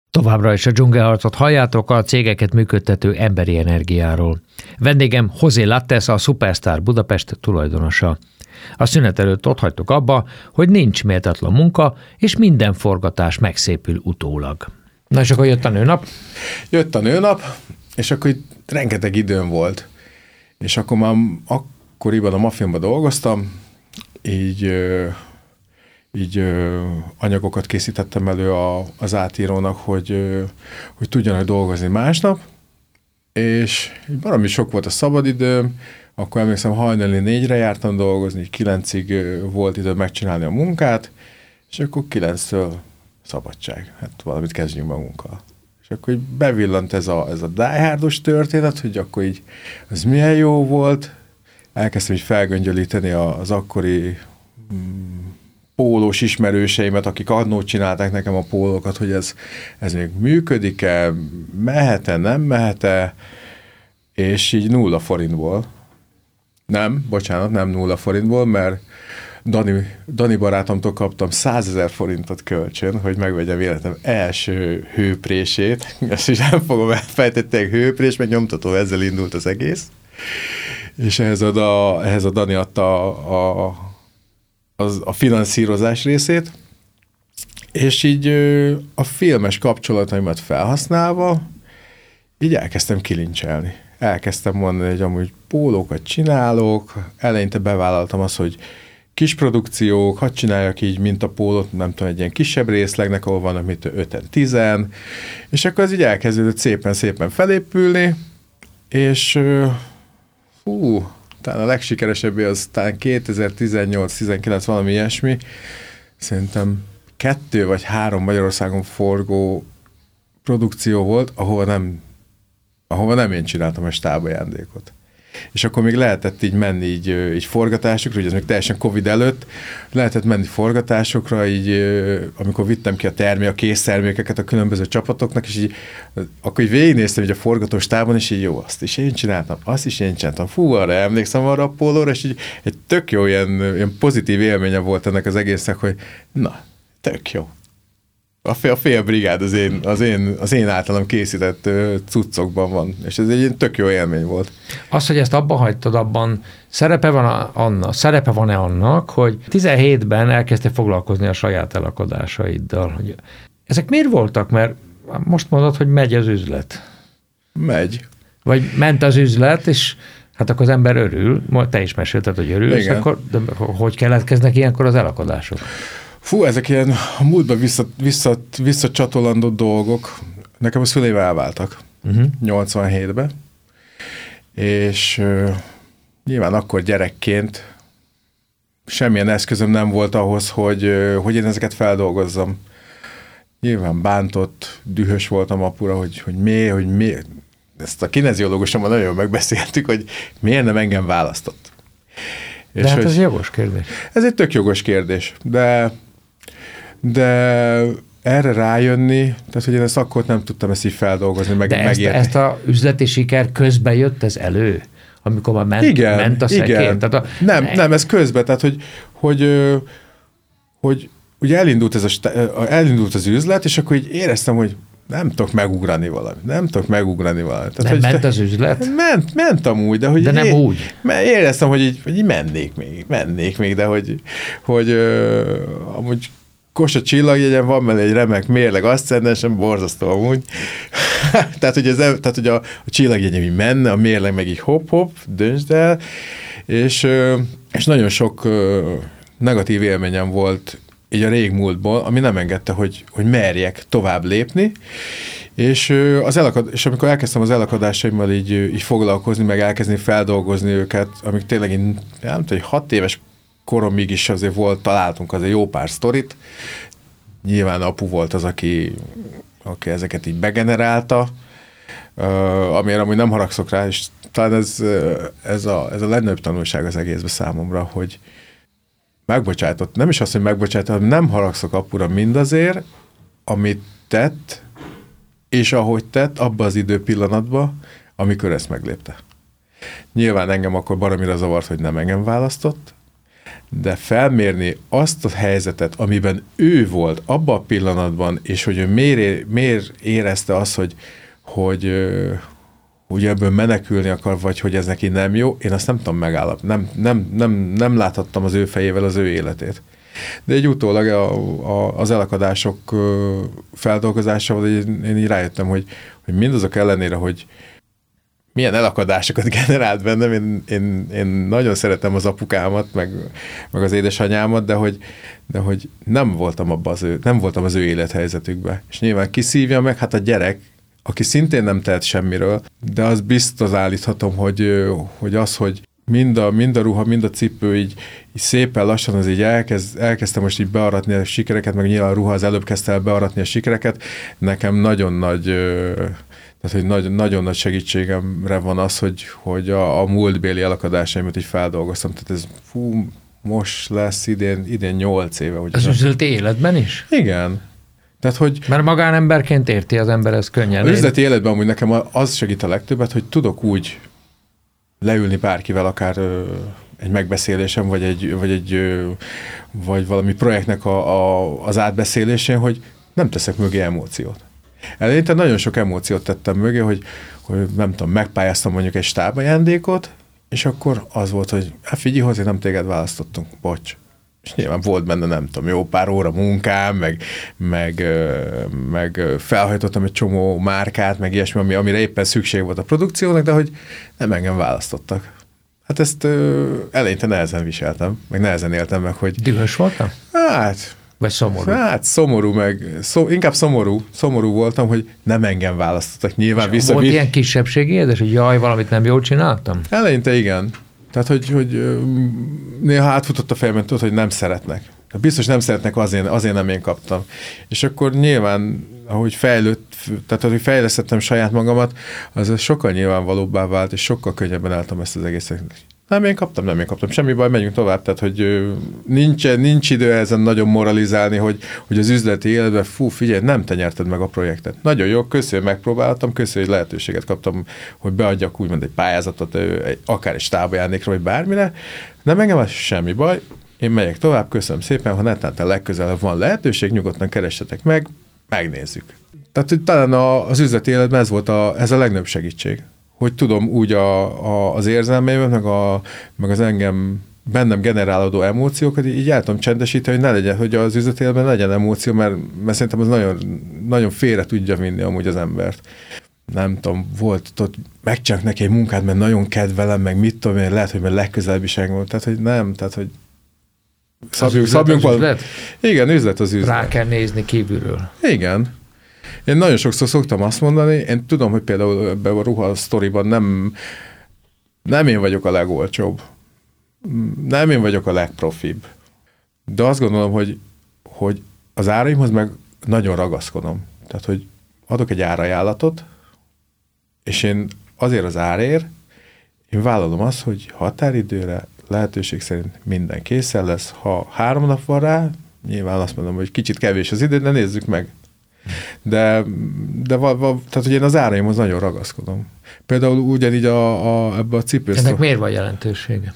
Továbbra is a dzsungelharcot halljátok a cégeket működtető emberi energiáról. Vendégem José Lattes, a Superstar Budapest tulajdonosa. A szünet előtt ott hagytuk abba, hogy nincs méltatlan munka, és minden forgatás megszépül utólag. Na és akkor jött a nőnap? Jött a nőnap, és akkor itt rengeteg időm volt. És akkor már akkoriban a Mafilmban dolgoztam, így anyagokat készítettem elő az átírónak, hogy tudjanak dolgozni másnap, és valami sok volt a szabadidőm, akkor emlékszem, hajnali 4-re jártam dolgozni, 9-ig volt idő megcsinálni a munkát, és akkor 9-től szabadság. Hát valamit kezdjünk magunkkal. És akkor így bevillant ez a Die Hardos történet, hogy akkor így az milyen jó volt. Elkezdtem így felgöngyölíteni az akkori pólós ismerőseimet, akik annól csinálták nekem a pólókat, hogy ez még működik-e, mehet-e, nem mehet-e, és így 0 forintból. Nem 0 forintból, mert Dani barátomtól kaptam 100 000 forintot kölcsön, hogy megvegyem életem első hőprését. Ezt is nem fogom elfejtetni, hőprés, meg nyomtató, ezzel indult az egész. És ehhez a Dani adta a finanszírozás részét, és így a filmes kapcsolataimat felhasználva, így elkezdtem kilincselni. Elkezdtem mondani, hogy amúgy pólókat csinálok, eleinte bevállaltam azt, hogy kis produkciók, hadd csináljak így, mint a pólót, nem tudom, egy ilyen kisebb részlegnek, ahol vannak mint 5-10, és akkor az így elkezdődött szépen felépülni, és talán a legsikeresebbé az talán 2018-19 valami ilyesmi, szerintem 2 vagy 3 Magyarországon forgó produkció volt, ahova nem én csináltam a stábajándékot. És akkor még lehetett így menni így forgatásokra, ugye ez még teljesen Covid előtt, lehetett menni forgatásokra, így amikor vittem ki a késztermékeket a különböző csapatoknak, és így akkor így végignéztem így a forgatóstában, és így jó, azt is én csináltam, azt is én csináltam, arra emlékszem arra a pólóra, és így egy tök jó ilyen pozitív élménye volt ennek az egésznek, hogy na, tök jó. A félbrigád az én általam készített cuccokban van, és ez egy tök jó élmény volt. Az, hogy ezt abba hagytad, abban szerepe van-e annak, hogy 17-ben elkezdtél foglalkozni a saját elakadásaiddal? Hogy ezek miért voltak? Mert most mondod, hogy megy az üzlet. Megy. Vagy ment az üzlet, és hát akkor az ember örül, te is mesélted, hogy örülsz, akkor de hogy keletkeznek ilyenkor az elakadások? Ezek ilyen a múltba visszacsatolandó dolgok. Nekem a szüleim elváltak 87-ben, és nyilván akkor gyerekként semmilyen eszközöm nem volt ahhoz, hogy én ezeket feldolgozzam. Nyilván bántott, dühös voltam apura, hogy miért. Ezt a kineziológusommal nagyon megbeszéltük, hogy miért nem engem választott. De hát ez jogos kérdés. Ez egy tök jogos kérdés, de erre rájönni, tehát hogy én ezt akkor nem tudtam ezt így feldolgozni, megérteni. De ezt a üzleti siker közben jött ez elő? Amikor már ment a szekér? Igen. Tehát nem, ez közben, tehát hogy ugye elindult az üzlet, és akkor így éreztem, hogy nem tudok megugrani valamit. Tehát, nem ment az üzlet? Ment amúgy, de hogy... De nem úgy. Éreztem, hogy így mennék még, de hogy amúgy Kossuth csillagjegyen van mellé egy remek mérleg aszcendensem, borzasztó amúgy. tehát, hogy a csillagjegyen így menne, a mérleg meg így hopp, döntsd el, és nagyon sok negatív élményem volt így a régmúltból, ami nem engedte, hogy merjek tovább lépni, és amikor elkezdtem az elakadásaimmal így foglalkozni, meg elkezdeni feldolgozni őket, amik tényleg én nem tudom, 6 éves koromig is azért találtunk azért jó pár sztorit. Nyilván apu volt az, aki ezeket így begenerálta, amire amúgy nem haragszok rá, és talán ez a legnagyobb tanulság az egészben számomra, hogy megbocsátott, nem is azt, hogy megbocsátott, hanem nem haragszok apura mindazért, amit tett, és ahogy tett, abban az időpillanatban, amikor ezt meglépte. Nyilván engem akkor baromira zavart, hogy nem engem választott, de felmérni azt a helyzetet, amiben ő volt abban a pillanatban, és hogy ő miért érezte azt, hogy ebből menekülni akar, vagy hogy ez neki nem jó, én azt nem tudom megállapítani. Nem láthattam az ő fejével az ő életét. De egy utólag az elakadások feldolgozásával én így rájöttem, hogy mindazok ellenére, hogy milyen elakadásokat generált bennem, én nagyon szeretem az apukámat, meg az édesanyámat, de hogy nem voltam az ő élethelyzetükben. És nyilván ki szívja meg? Hát a gyerek, aki szintén nem tehet semmiről, de az biztos állíthatom, hogy az, hogy mind a ruha, mind a cipő így szépen lassan az így elkezdtem most így bearatni a sikereket, meg nyilván a ruha az előbb kezdte el bearatni a sikereket, nekem nagyon nagy, tehát hogy nagyon nagy segítségemre van az, hogy a múltbéli elakadásaimat így feldolgoztam. Tehát ez most lesz idén 8 éve. Ez üzleti életben is? Igen. Tehát, hogy mert magánemberként érti az ember ezt könnyen. Az üzleti életben amúgy nekem az segít a legtöbbet, hogy tudok úgy leülni bárkivel, akár egy megbeszélésem, vagy valami projektnek az átbeszélésén, hogy nem teszek mögé emóciót. Eleinte nagyon sok emóciót tettem mögé, hogy nem tudom, megpályáztam mondjuk egy stábajándékot, és akkor az volt, hogy figyelj hozzá, nem téged választottunk, bocs. És nyilván volt benne, nem tudom, jó pár óra munkám, meg felhajtottam egy csomó márkát, meg ilyesmi, amire éppen szükség volt a produkciónak, de hogy nem engem választottak. Hát ezt eleinte nehezen viseltem, meg nehezen éltem meg, hogy... Dühös voltam? Hát... Vagy szomorú? Hát szomorú, inkább szomorú voltam, hogy nem engem választottak. Nyilván volt ilyen kisebbségi érzés, hogy jaj, valamit nem jól csináltam? Eleinte igen. Tehát, hogy néha átfutott a fejemben, tudod, hogy nem szeretnek. Biztos nem szeretnek, azért nem én kaptam. És akkor nyilván, ahogy fejlesztettem saját magamat, az sokkal nyilvánvalóbbá vált, és sokkal könnyebben álltam ezt az egészet. Nem én kaptam, semmi baj, megyünk tovább. Tehát, hogy nincs idő ezen nagyon moralizálni, hogy az üzleti életben, figyelj, nem te nyerted meg a projektet. Nagyon jó, köszönöm, megpróbáltam, köszönöm, hogy lehetőséget kaptam, hogy beadjak úgymond egy pályázatot, akár egy stábajándékra, vagy bármire. Nem engem az semmi baj, én megyek tovább, köszönöm szépen, ha netán legközelebb van lehetőség, nyugodtan keressetek meg, megnézzük. Tehát, hogy talán az üzleti életben ez a legnagyobb segítség. Hogy tudom úgy az érzelmeimet, meg az bennem generálódó emóciókat így el tudom csendesíteni, hogy ne legyen, hogy az üzleti életben legyen emóció, mert szerintem az nagyon, nagyon félre tudja vinni amúgy az embert. Nem tudom, megcsinálok neki egy munkát, mert nagyon kedvelem, meg mit tudom én, lehet, hogy már legközelebb is engem. Tehát, hogy nem, tehát, hogy szabjunk valami. Igen, üzlet az üzlet. Rá kell nézni kívülről. Igen. Én nagyon sokszor szoktam azt mondani, én tudom, hogy például ebben a ruha sztoriban nem én vagyok a legolcsóbb, nem én vagyok a legprofibb, de azt gondolom, hogy az áraimhoz meg nagyon ragaszkodom. Tehát, hogy adok egy árajánlatot, és én azért az árért, én vállalom azt, hogy határidőre lehetőség szerint minden készen lesz. Ha 3 nap van rá, nyilván azt mondom, hogy kicsit kevés az idő, de nézzük meg. De tehát, hogy én az áraimhoz nagyon ragaszkodom. Például ugyanígy ebbe a cipősztor. Ennek miért van jelentősége?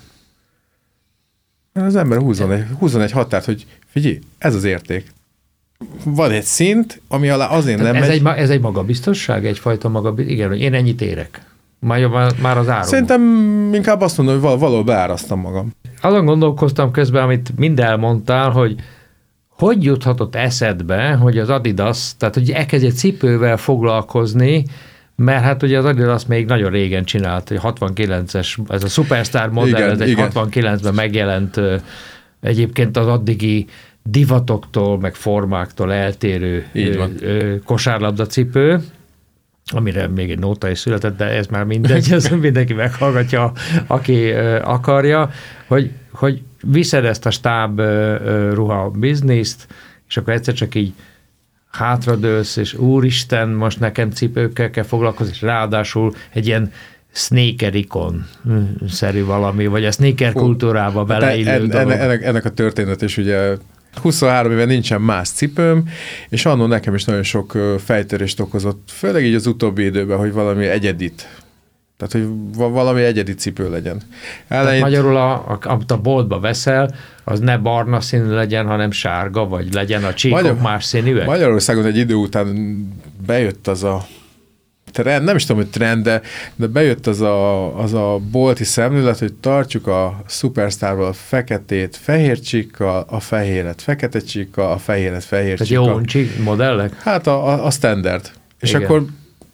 Az ember húzzon egy határt, hogy figyelj, ez az érték. Van egy szint, ami alá azért nem megy. Ez egy magabiztosság, egyfajta magabiztosság. Igen, hogy én ennyit érek. Már az áron. Szerintem inkább azt mondom, hogy valahol beárasztam magam. Azon gondolkoztam közben, amit mind elmondtál, hogy juthatott eszedbe, hogy az Adidas, tehát hogy elkezdj egy cipővel foglalkozni, mert hát ugye az Adidas még nagyon régen csinált, hogy 69-es, ez a Superstar modell, ez egy 69-ben megjelent egyébként az addigi divatoktól, meg formáktól eltérő kosárlabda cipő, amire még egy nóta is született, de ez már mindegy, ez mindenki meghallgatja, aki akarja, hogy viszed ezt a stáb ruha bizniszt, és akkor egyszer csak így hátradőlsz, és úristen, most nekem cipőkkel kell foglalkozni, és ráadásul egy ilyen sneaker-ikon-szerű valami, vagy a sneaker kultúrába beleillő dolog. Ennek a történet is ugye 23 éve nincsen más cipőm, és annól nekem is nagyon sok fejtörést okozott, főleg így az utóbbi időben, hogy valami egyedit. Tehát, hogy valami egyedi cipő legyen. Tehát magyarul, amit a boltba veszel, az ne barna színű legyen, hanem sárga, vagy legyen a csíkok más színűek? Magyarországon egy idő után bejött az a trend, nem is tudom, hogy trend, de bejött az a bolti szemlélet, hogy tartjuk a Superstarból a feketét fehér csíkkal, a fehéret fekete csíkkal, a fehéret fehér csíkkal. Tehát jó csík modellek? Hát a standard. És igen. akkor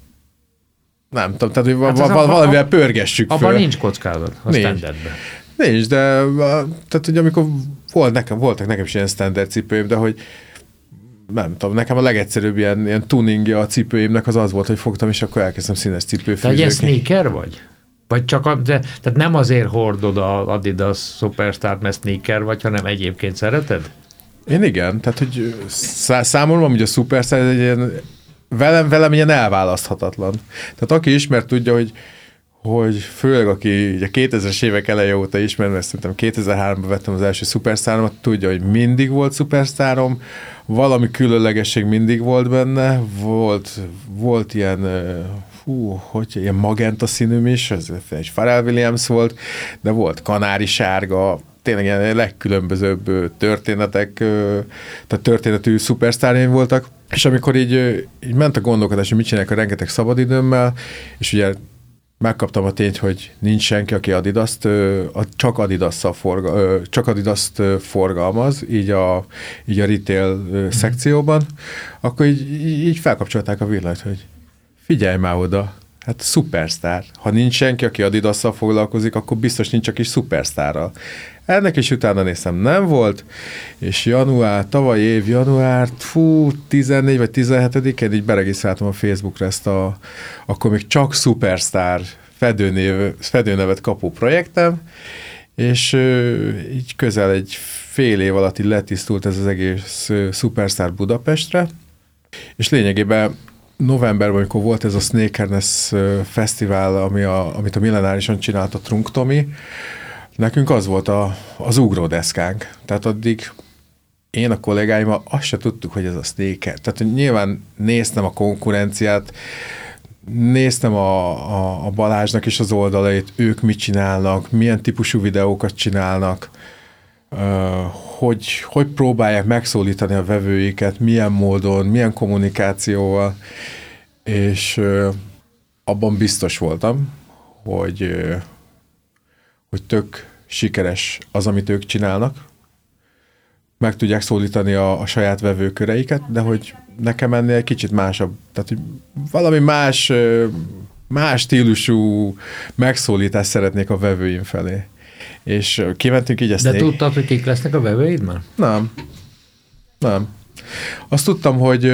nem tudom, tehát hogy valamivel pörgessük föl. Abban nincs kockázat a standardben. Nincs, de tehát, hogy amikor voltak nekem is ilyen standard cipőim, de hogy nem tudom, nekem a legegyszerűbb ilyen tuningja a cipőimnek az volt, hogy fogtam, és akkor elkezdtem színes cipőfűzőként. Te egy ilyen sneaker vagy? Vagy csak tehát nem azért hordod az Adidas Superstart, mert sneaker vagy, hanem egyébként szereted? Én igen, tehát hogy számomra amúgy a Superstar egy ilyen, velem ilyen elválaszthatatlan. Tehát aki ismer, tudja, hogy főleg aki ugye 2000-es évek eleje óta ismer, mert szerintem 2003-ban vettem az első Superstaromat, tudja, hogy mindig volt Superstarom, valami különlegesség mindig volt benne, volt ilyen, ilyen magenta színűm is, ez egy Pharrell Williams volt, de volt kanári sárga, tényleg ilyen legkülönbözőbb történetek, tehát történetű szupersztárjaim voltak, és amikor így ment a gondolkodás, hogy mit csinálják a rengeteg szabadidőmmel, és ugye megkaptam a tényt, hogy nincs senki, aki csak Adidas-t forgalmaz, így a retail szekcióban, akkor így felkapcsolták a villanyt, hogy figyelj már oda, hát szupersztár. Ha nincs senki, aki Adidasszal foglalkozik, akkor biztos nincs, aki szupersztárral. Ennek is utána néztem, nem volt, és tavalyi év január, 14 vagy 17-én így beregisztráltam a Facebookra ezt akkor még csak szupersztár fedőnevet kapó projektem, és így közel egy fél év alatt így letisztult ez az egész Superstar Budapestre, és lényegében novemberben, amikor volt ez a Sneakerness fesztivál, amit a Millenárison csinált a Trunk Tomi, nekünk az volt az ugródeszkánk. Tehát addig én a kollégáimmal azt se tudtuk, hogy ez a sneaker. Tehát nyilván néztem a konkurenciát, néztem a Balázsnak is az oldalait, ők mit csinálnak, milyen típusú videókat csinálnak, hogy próbálják megszólítani a vevőiket, milyen módon, milyen kommunikációval, és abban biztos voltam, hogy tök sikeres az, amit ők csinálnak, meg tudják szólítani a saját vevőköreiket, de hogy nekem ennél egy kicsit másabb, tehát hogy valami más stílusú megszólítást szeretnék a vevőim felé. És kimentünk így ezt. De tudtad, hogy kik lesznek a vevőid már? Nem. Azt tudtam, hogy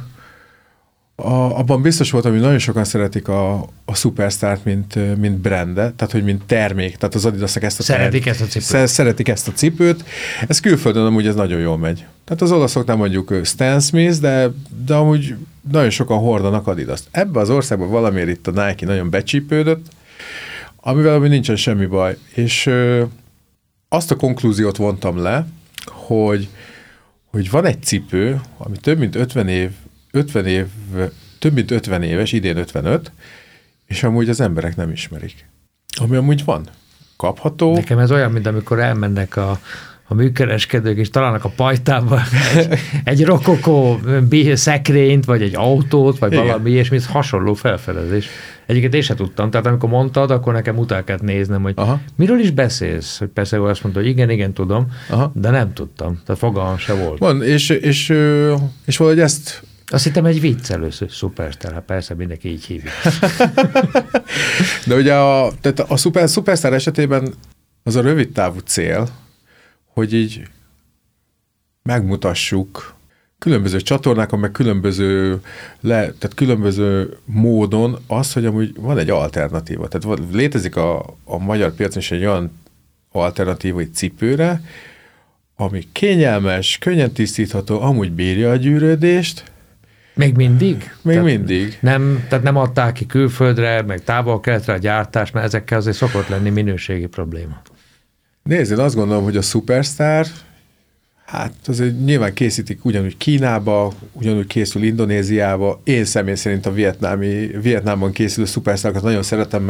abban biztos voltam, hogy nagyon sokan szeretik a Superstart, mint brandet, tehát hogy mint termék, tehát az Adidasnak ezt a szeretik ezt a cipőt. Ez külföldön amúgy ez nagyon jól megy. Tehát az olaszoknál mondjuk Stan Smith, de amúgy nagyon sokan hordanak Adidast. Ebben az országban valamiért itt a Nike nagyon becsípődött, amivel nincsen semmi baj. És azt a konklúziót vontam le, hogy van egy cipő, ami több mint 50 éves, idén 55, és amúgy az emberek nem ismerik. Ami amúgy van. Kapható. Nekem ez olyan, mint amikor elmennek a műkereskedők, és találnak a pajtában egy rokokó szekrényt, vagy egy autót, vagy igen, valami ilyesmi, ez hasonló felfedezés. Egyébként én sem tudtam, tehát amikor mondtad, akkor nekem utána kellett néznem, hogy miről is beszélsz? Hogy persze azt mondta, hogy igen, tudom, de nem tudtam, tehát fogalmam se volt. Van, és valahogy ezt... Azt hittem egy vicc először, Superstar, hát persze mindenki így hívja. De ugye a Superstar esetében az a rövid távú cél, hogy így megmutassuk különböző csatornákon, meg tehát különböző módon az, hogy amúgy van egy alternatíva. Tehát létezik a magyar piacon is egy olyan alternatíva egy cipőre, ami kényelmes, könnyen tisztítható, amúgy bírja a gyűrődést. Még mindig? Mindig. Tehát nem adták ki külföldre, meg távol-keletre a gyártás, mert ezekkel azért szokott lenni minőségi probléma. Nézd, én azt gondolom, hogy a Superstar, hát azért nyilván készítik ugyanúgy Kínába, ugyanúgy készül Indonéziába. Én személy szerint a Vietnámban készülő Superstarokat nagyon szeretem, mert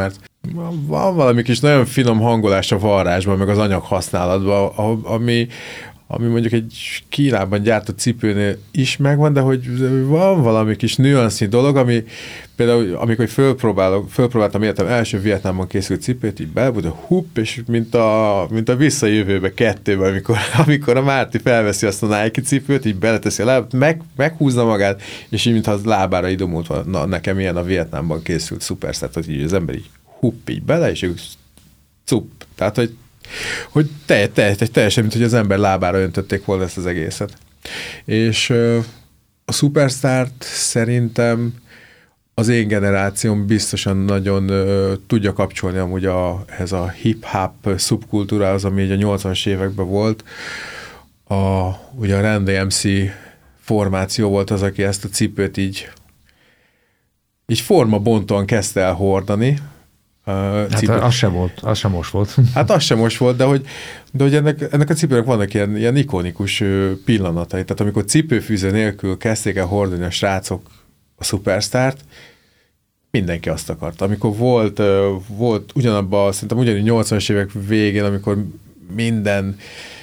van valami kis nagyon finom hangolás a varrásban, meg az anyag használatban, ami mondjuk egy Kínában gyártott cipőnél is megvan, de hogy van valami kis nüansznyi dolog, ami például, amikor fölpróbáltam életem első Vietnámban készült cipőt, így belebújt a hupp, és mint a Visszajövőbe 2-ben, amikor a Márti felveszi azt a Nike cipőt, így beleteszi a lábát, meghúzza magát, és így mintha az lábára idomult van. Na, nekem ilyen a Vietnámban készült Superstar, hogy így az ember így hupp így bele, és ők cupp. Tehát, hogy teljesen, mint hogy az ember lábára öntötték volna ezt az egészet. És a Superstart szerintem az én generációm biztosan nagyon tudja kapcsolni amúgy ehhez a hip-hop szubkultúrához, ami így a 80-as években volt. Ugye a Run DMC formáció volt az, aki ezt a cipőt így formabontóan kezdte el hordani. Hát az sem most volt. Hát az sem most volt, de hogy ennek a cipőnek vannak ilyen ikonikus pillanatai. Tehát amikor cipőfűző nélkül kezdték el hordani a srácok a Superstart, mindenki azt akarta. Amikor volt ugyanabban, szerintem ugyanúgy 80-as évek végén, amikor minden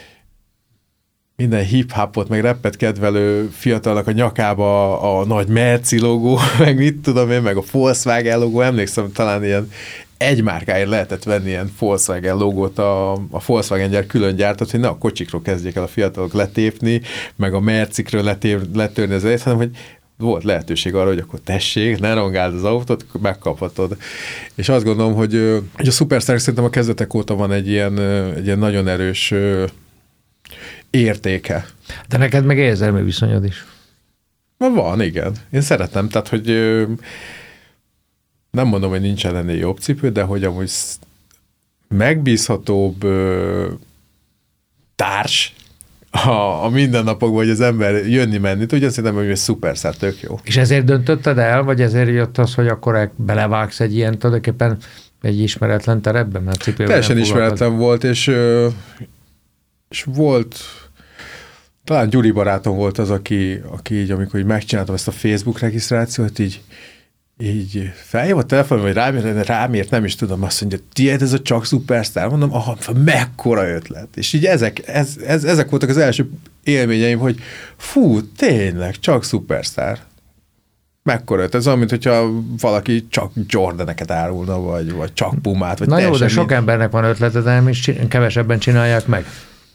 hip-hopot, meg rappet kedvelő fiatalnak a nyakába a nagy Merci logó, meg mit tudom én, meg a Volkswagen logó, emlékszem, talán ilyen egy márkáért lehetett venni ilyen Volkswagen logót, a Volkswagen gyár külön gyártott, hogy ne a kocsikról kezdjék el a fiatalok letépni, meg a Mercikről letörni az hanem hogy volt lehetőség arra, hogy akkor tessék, ne rongáld az autót, akkor megkaphatod. És azt gondolom, hogy a Superstar szerintem a kezdetek óta van egy ilyen nagyon erős értéke. De neked meg érzelmi viszonyod is. Van, igen. Én szeretem, tehát, hogy nem mondom, hogy nincsen ennél jobb cipő, de hogy amúgy megbízhatóbb társ a mindennapokban, hogy az ember jönni-menni tudja, szerintem, hogy egy Superstar tök jó. És ezért döntötted el, vagy ezért jött az, hogy akkor belevágsz egy ilyen tulajdonképpen egy ismeretlen terepbe, mert cipőben teljesen ismeretlen volt, és volt, talán Gyuri barátom volt az, aki így, amikor így megcsináltam ezt a Facebook regisztrációt, így felhívott telefonon, vagy rámért, nem is tudom, azt mondja, tiéd ez a csak Superstar? Mondom, aha, mekkora ötlet. És így ezek voltak az első élményeim, hogy fú, tényleg, csak Superstar. Mekkora ötlet. Ez olyan, mint hogyha valaki csak Jordaneket árulna, vagy csak Pumát. Vagy na jó, de sok embernek van ötlete, de nem is kevesebben csinálják meg.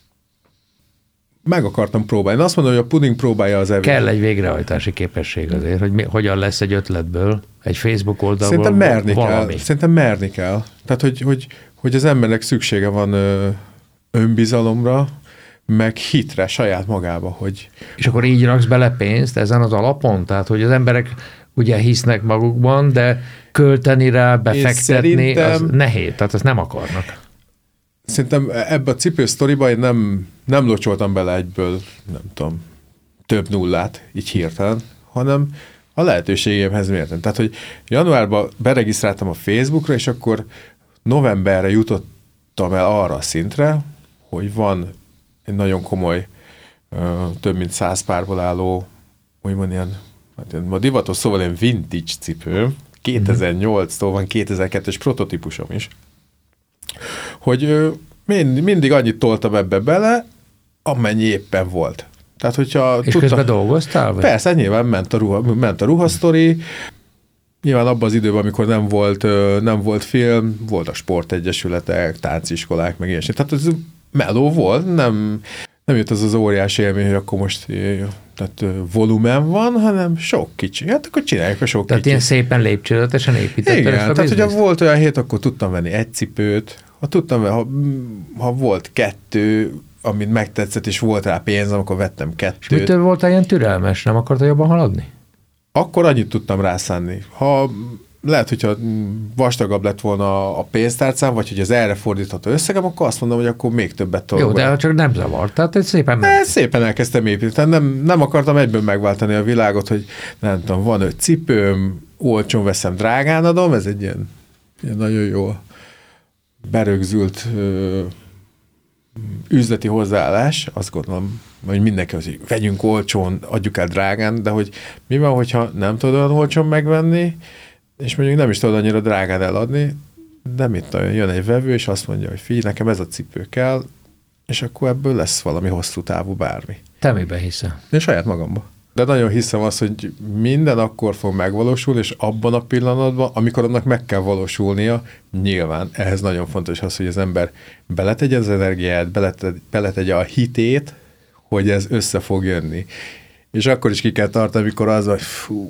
Meg akartam próbálni. Azt mondom, hogy a puding próbálja az evét. Kell egy végrehajtási képesség azért, hogy hogyan lesz egy ötletből, egy Facebook oldalból szerintem merni valami. kell. Szerintem merni kell. Tehát, hogy az embernek szüksége van önbizalomra, meg hitre saját magába, hogy... És akkor így raksz bele pénzt ezen az alapon? Tehát, hogy az emberek ugye hisznek magukban, de költeni rá, befektetni, az nehéz. Tehát ezt nem akarnak. Szerintem ebbe a cipősztoriba én nem locsoltam bele egyből, nem tudom, több nullát, így hirtelen, hanem a lehetőségemhez mértem. Tehát, hogy januárban beregisztráltam a Facebookra, és akkor novemberre jutottam el arra a szintre, hogy van egy nagyon komoly, több mint 100 párból álló, úgymond ilyen, ma divatos szóval ilyen vintage cipő, 2008-tól van 2002-es prototípusom is, hogy mindig annyit toltam ebbe bele, amennyi éppen volt. Tehát, hogyha és közben dolgoztál? Vagy? Persze, nyilván ment a ruhasztori, nyilván abban az időben, amikor nem volt film, voltak sportegyesületek, tánciskolák, meg ilyesmi. Tehát ez meló volt, nem jött az óriási élmény, hogy akkor most tehát volumen van, hanem sok kicsi. Hát akkor csináljuk a sok kicsi. Tehát ilyen szépen lépcsőzetesen építetted. Igen, tehát hogyha volt olyan hét, akkor tudtam venni egy cipőt, ha volt 2, amit megtetszett, és volt rá pénzem, akkor vettem 2. És mitől voltál ilyen türelmes? Nem akartál jobban haladni? Akkor annyit tudtam rászánni. Lehet, hogyha vastagabb lett volna a pénztárcám, vagy hogy az erre fordítható összegem, akkor azt mondom, hogy akkor még többet tolok. Jó, de csak nem zavart, tehát szépen szépen elkezdtem építeni. Nem akartam egyből megváltani a világot, hogy nem tudom, van 5 cipőm, olcsón veszem, drágán adom, ez egy ilyen nagyon jó berögzült üzleti hozzáállás, azt gondolom, hogy mindenki az, hogy vegyünk olcsón, adjuk el drágán, de hogy mi van, hogyha nem tudod olyan olcsón megvenni, és mondjuk nem is tudod annyira drágán eladni, de mit tudom, jön egy vevő, és azt mondja, hogy figyelj, nekem ez a cipő kell, és akkor ebből lesz valami hosszú távú bármi. Te miben hiszel? Én saját magamba. De nagyon hiszem azt, hogy minden akkor fog megvalósulni, és abban a pillanatban, amikor annak meg kell valósulnia, nyilván ehhez nagyon fontos az, hogy az ember beletegye az energiát, beletegye a hitét, hogy ez össze fog jönni. És akkor is ki kell tartani, amikor az, hogy fú,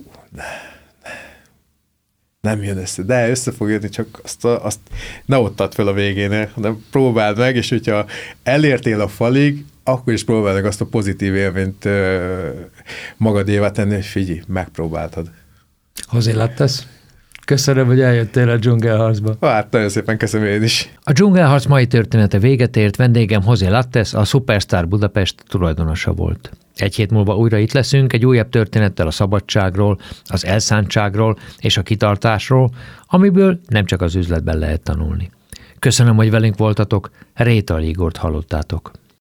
nem jön össze. De össze fog jönni, csak azt ne ott add fel a végén, hanem próbáld meg, és hogyha elértél a falig, akkor is próbáld meg azt a pozitív élményt magadévá tenni, hogy figyelj, megpróbáltad. José Lattes, köszönöm, hogy eljöttél a dzsungelharcba. Hát nagyon szépen köszönöm én is. A dzsungelharc mai története véget ért, vendégem José Lattes, a Superstar Budapest tulajdonosa volt. Egy hét múlva újra itt leszünk egy újabb történettel a szabadságról, az elszántságról és a kitartásról, amiből nem csak az üzletben lehet tanulni. Köszönöm, hogy velünk voltatok, Rétay Igort hallottátok.